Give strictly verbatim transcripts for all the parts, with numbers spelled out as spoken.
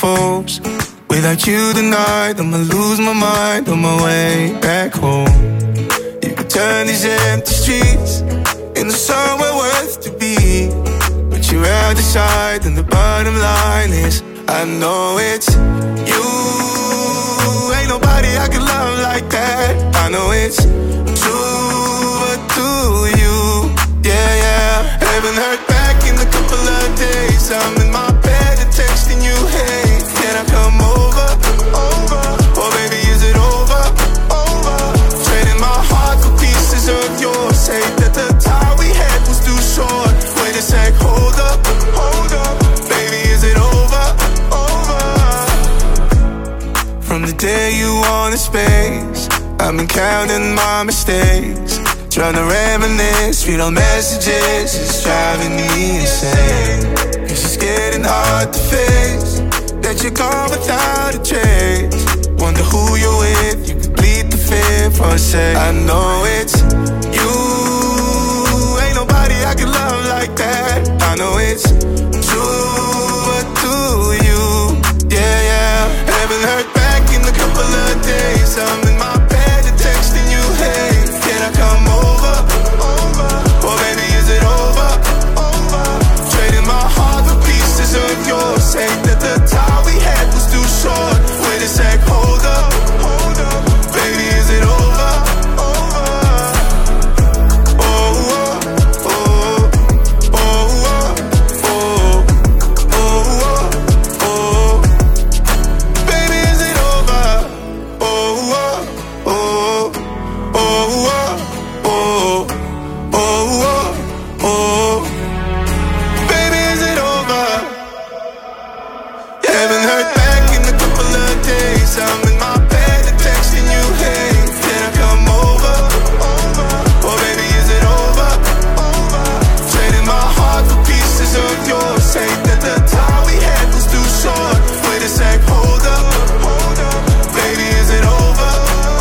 foes. Without you tonight, I'ma lose my mind on my way back home. You could turn these empty streets into somewhere worth to be, but you're out the side, and the bottom line is I know it's you. Ain't nobody I can love like that. I know it's true, but do you? Yeah, yeah. Haven't heard back in a couple of days. I'm in my bed and texting you, hey, can I come over? Over. Oh baby, is it over? Over. Trading my heart for pieces of yours. Say that the time we had was too short. Wait a sec, hold up, hold up. Baby, is it over? Over. From the day you wanted space, I've been counting my mistakes, trying to reminisce, read all messages, it's driving me insane. Cause it's getting hard to face that you're gone without a trace. Wonder who you're with, you complete the fear for a sec. I know it's you, ain't nobody I can love like that. I know it's true, but do you? Yeah, yeah. Haven't heard back in a couple of days. I'm in my bed and texting you, hey, can I come over? Over. Oh baby, is it over? Over. Trading my heart for pieces of yours. Say that the time we had was too short. Wait a sec, hold up, hold up. Baby, is it over? Over. Oh, oh, oh, oh, oh, oh, oh, oh. Baby, is it over? Oh, oh, oh, oh, oh, oh, oh, oh. Baby, is it over? Haven't heard back in a couple of days. I'm in my bed and texting you, hey, can I come over? Over. Oh baby, is it over? Over. Trading my heart for pieces of yours. Say that the time we had was too short. Wait a sec, hold up, hold up. Baby, is it over?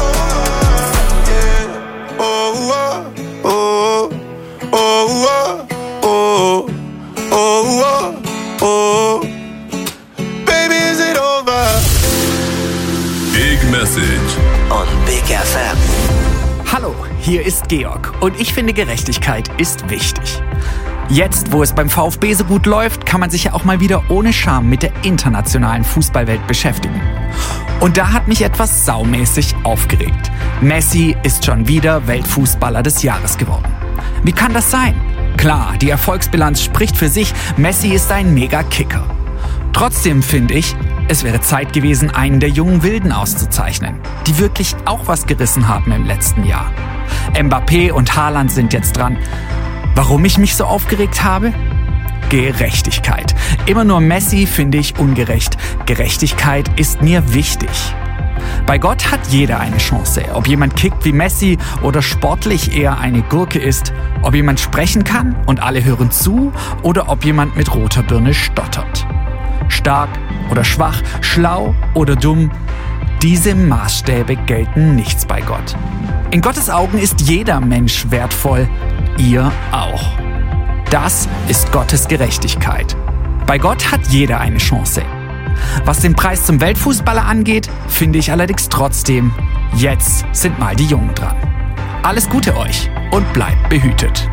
Yeah. Oh, oh, oh, oh, oh, oh, oh, oh. Baby, is it over? Big Message on Big F M. Hallo, hier ist Georg und ich finde, Gerechtigkeit ist wichtig. Jetzt, wo es beim VfB so gut läuft, kann man sich ja auch mal wieder ohne Scham mit der internationalen Fußballwelt beschäftigen. Und da hat mich etwas saumäßig aufgeregt. Messi ist schon wieder Weltfußballer des Jahres geworden. Wie kann das sein? Klar, die Erfolgsbilanz spricht für sich, Messi ist ein Mega-Kicker. Trotzdem finde ich, es wäre Zeit gewesen, einen der jungen Wilden auszuzeichnen, die wirklich auch was gerissen haben im letzten Jahr. Mbappé und Haaland sind jetzt dran. Warum ich mich so aufgeregt habe? Gerechtigkeit. Immer nur Messi finde ich ungerecht. Gerechtigkeit ist mir wichtig. Bei Gott hat jeder eine Chance. Ob jemand kickt wie Messi oder sportlich eher eine Gurke ist, ob jemand sprechen kann und alle hören zu oder ob jemand mit roter Birne stottert. Stark oder schwach, schlau oder dumm, diese Maßstäbe gelten nichts bei Gott. In Gottes Augen ist jeder Mensch wertvoll, ihr auch. Das ist Gottes Gerechtigkeit. Bei Gott hat jeder eine Chance. Was den Preis zum Weltfußballer angeht, finde ich allerdings trotzdem, jetzt sind mal die Jungen dran. Alles Gute euch und bleibt behütet.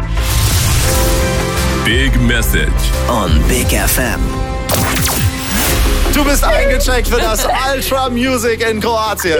Big Message on Big F M. Du bist eingecheckt für das Ultra Music in Kroatien.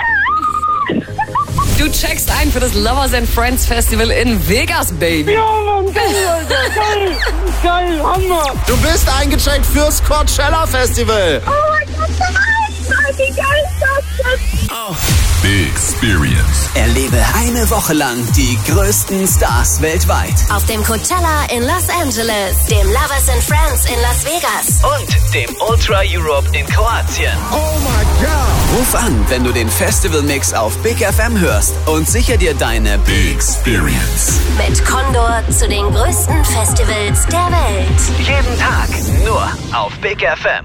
Du checkst ein für das Lovers and Friends Festival in Vegas, Baby. Ja, Mann, geil, Alter, geil, geil, Hammer. Du bist eingecheckt fürs Coachella Festival. Oh mein Gott, nein, wie geil ist das denn? Oh. Big Experience. Erlebe eine Woche lang die größten Stars weltweit. Auf dem Coachella in Los Angeles, dem Lovers and Friends in Las Vegas und dem Ultra Europe in Kroatien. Oh mein Gott! Ruf an, wenn du den Festival-Mix auf Big F M hörst und sicher dir deine Big Experience. Mit Condor zu den größten Festivals der Welt. Jeden Tag nur auf Big F M.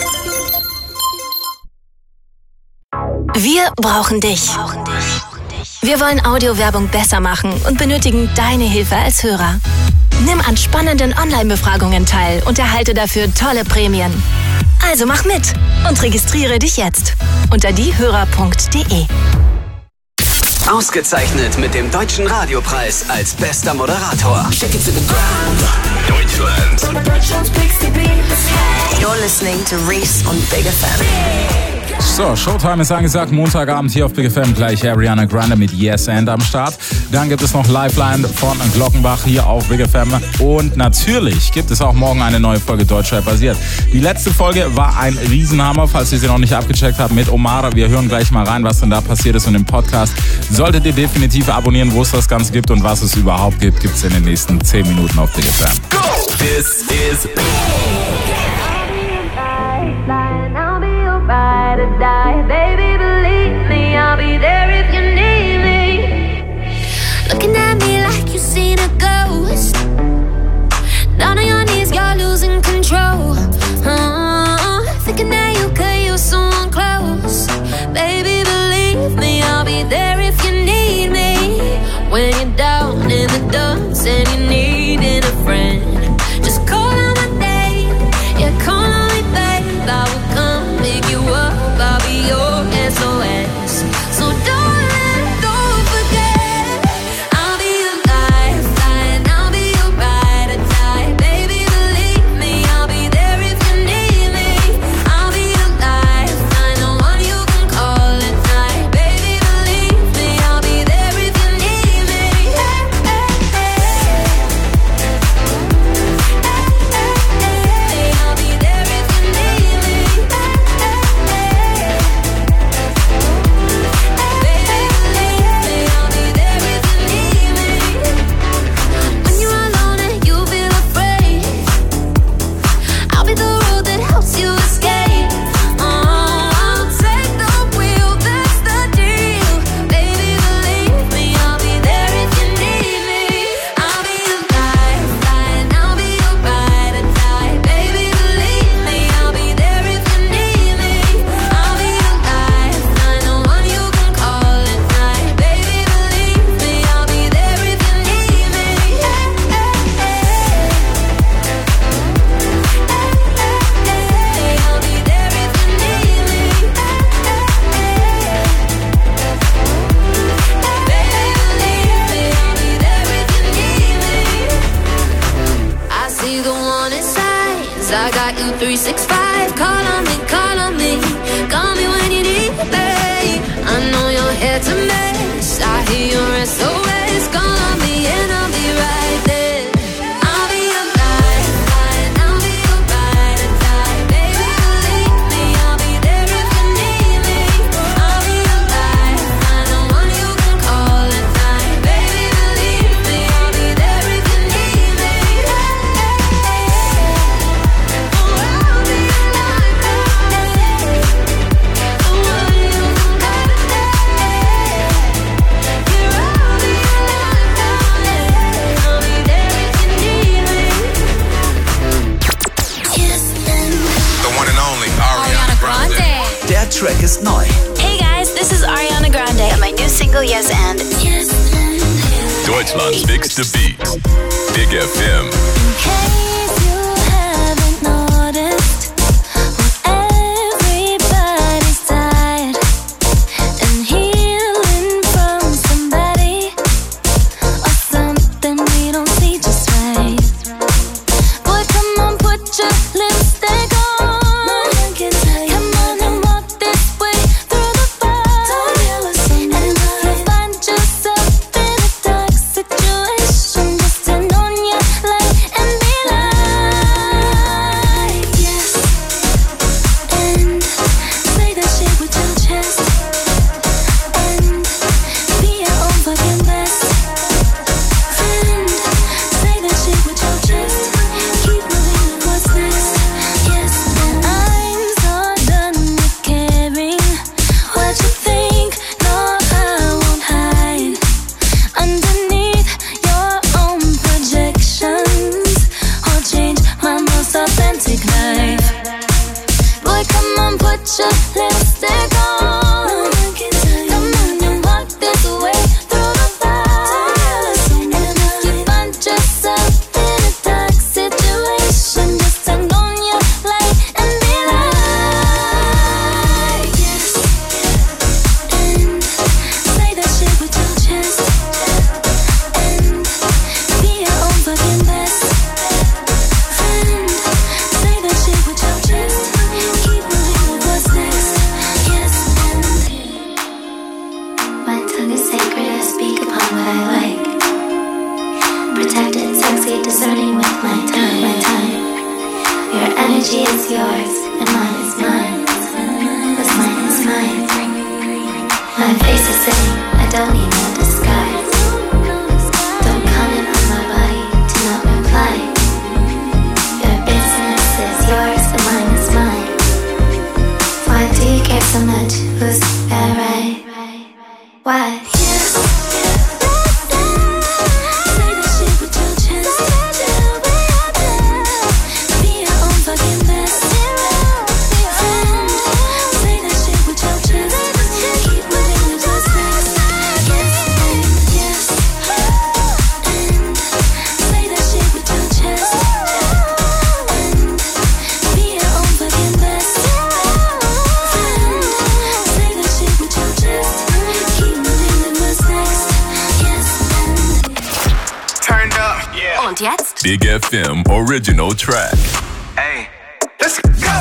Wir brauchen dich. Wir wollen Audiowerbung besser machen und benötigen deine Hilfe als Hörer. Nimm an spannenden Online-Befragungen teil und erhalte dafür tolle Prämien. Also mach mit und registriere dich jetzt unter diehörer punkt de. Ausgezeichnet mit dem Deutschen Radiopreis als bester Moderator. Deutschland. You're listening to Reese on Big F M. So, Showtime ist angesagt, Montagabend hier auf Big F M, gleich Ariana Grande mit Yes and am Start. Dann gibt es noch Lifeline von Glockenbach hier auf Big F M. Und natürlich gibt es auch morgen eine neue Folge Deutschrap basiert. Die letzte Folge war ein Riesenhammer, falls ihr sie noch nicht abgecheckt habt, mit Omar. Wir hören gleich mal rein, was denn da passiert ist. Und im Podcast solltet ihr definitiv abonnieren, wo es das Ganze gibt und was es überhaupt gibt, gibt es in den nächsten zehn Minuten auf Big F M. Go! This is Big. Ride or die, baby, believe me, I'll be there if you need me. Looking at me like you've seen a ghost. Down on your knees, you're losing control. uh, Thinking that you could use someone close. Baby, believe me, I'll be there if you need me. When you're down in the dumps and you're needing a friend, just call out my name, yeah, call on me, babe, I will come pick you up, I'll be your S O S. So don't let go, forget. I'll be your lifeline, I'll be your ride or die. Baby, believe me, I'll be there if you need me. I'll be your lifeline, the one you can call at night. Baby, believe me, I'll be there if you need me. Hey, hey, hey. Hey, hey, I'll be there if you need me. When you're alone and you feel afraid, I'll be the road that helps you escape. Oh, I'll take the wheel, that's the deal. Baby, believe me, I'll be there if you need me. I'll be your lifeline, I'll be your ride or die. Baby, believe me, I'll be there if you need me. I'll be your lifeline, the one you can call at night. Baby, believe me, I'll be there if you need me. Hey, hey, hey. Hey, I'll be there if you need me. Baby, believe me, I'll be there if you need me. I see the warning signs, I got you three sixty-five. Call on me, call on me, call me when you need me. I know you're here to mess, I hear your S O S. Call on me and I'll be right there. I'll be your lifeline, I'll be your ride or die. Baby, believe me, I'll be there if you need me. I'll be your lifeline, the one you can call at night. Baby, believe me, I'll be there if you need me. Oh, I'll be your lifeline, the one you can call at night. Yeah, I'll be your lifeline, I'll be there if you need me. The one and only Ariana Grande. Der Track ist neu. Hey guys, this is Ariana Grande and my new single Yes and. Deutschland's biggste Beat. Big F M. In case you haven't noticed, everybody's tired and healing from somebody or something we don't see just right. Boy, come on, put your lipstick on. Come on and walk this way through the fire. And if you find yourself in a dark situation, just turn on your light and be light. My face is saying I don't need no disguise. Don't comment on my body to not reply. Your business is yours and mine is mine. Why do you care so much? Who's that right? Why? Und jetzt? Big F M Original Track. Hey, let's go!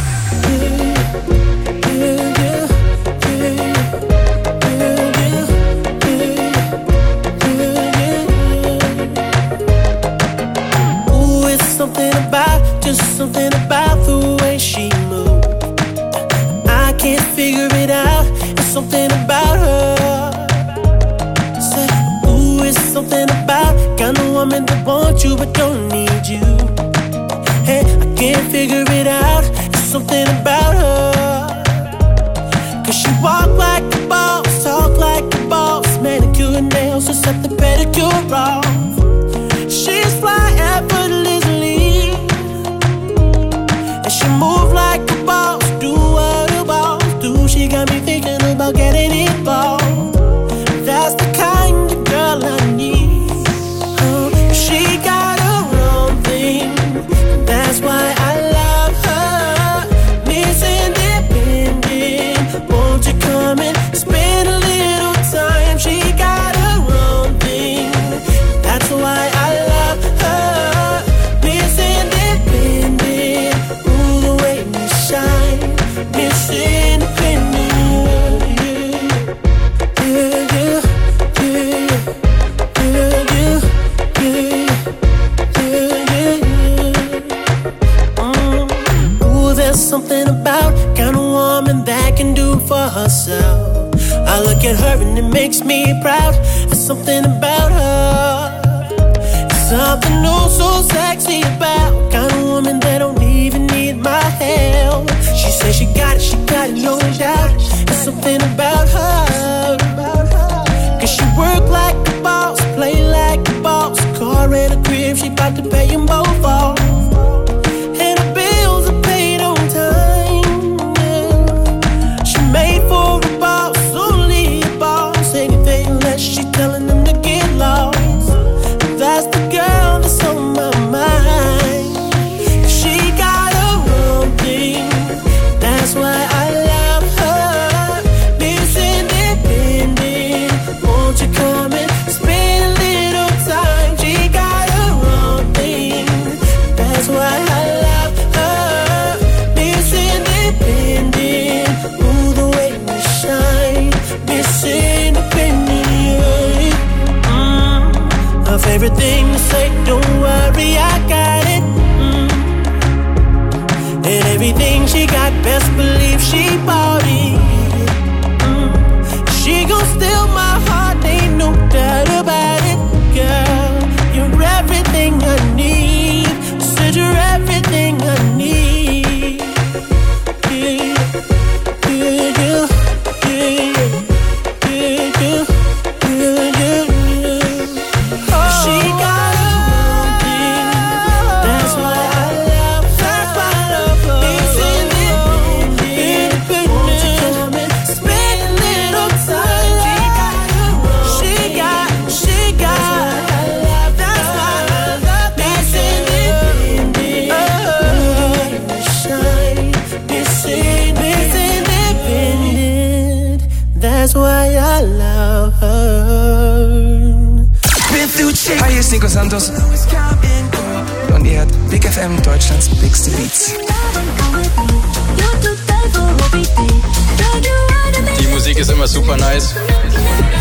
Ooh, it's something about, just something about the way she moves. I can't figure it out, it's something about her. Say, ooh, it's something about kind of woman that wants you but don't need you. Hey, I can't figure it out, it's something about her. Cause she walk like a boss, talk like a boss, manicure and nails, so set the pedicure off. She's fly effortlessly, and she move like a boss, do what a boss do. She got me thinking about getting involved. That's the kind of girl I need. Oh, she got her own thing, that's why I love her. Miss Independent, won't you come and spend a little time? She got her own thing, that's why I love her. Miss Independent, ooh, the way you shine. Miss Independent, yeah, yeah, yeah, yeah, yeah, yeah, yeah, yeah. Mm. Ooh, there's something about kind of woman that can do for herself. I look at her and it makes me proud. There's something about her, something new, so sexy about kind of woman that don't even need my help. She says she got it, she got it, no doubt. There's something about her, cause she work like a boss, play like a boss. Car and a crib, she bout to pay them both off. And her bills are paid on time, yeah. She made for a boss, only a boss. Anything less, she telling them to get lost. That's the girl that's on my mind. She got her own thing, that's why I love her. Miss Independent, won't you come and spend a little time? She got her own thing, that's why I love her. Miss Independent, ooh, the way you shine. Miss Independent, mm. Her favorite thing to say, don't worry, I got it. Mm. And everything she got, best believe she bought it. Mm. She gon' steal my heart, ain't no doubt about it. Girl, you're everything I need. Said you're everything I need. Yeah, yeah, yeah, yeah, yeah, yeah, yeah, yeah, yeah. Oh. She got her own thing, that's why I love her. That's why I love her. Miss Independent, won't you come and spend a little time? She got her own. She got, she got. That's why I love Miss Independent. Oh, shine, Miss Independent. That's why I love her. Hi, hier ist Nico Santos und ihr hört Big F M, Deutschlands Bigste Beats. Die Musik ist immer super nice.